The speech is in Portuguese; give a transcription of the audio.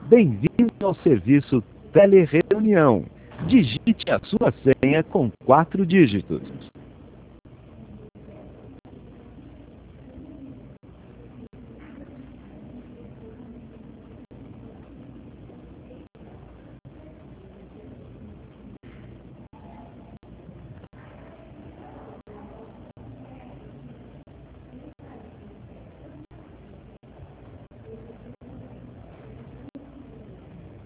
Bem-vindo ao serviço Telereunião. Digite a sua senha com 4 dígitos.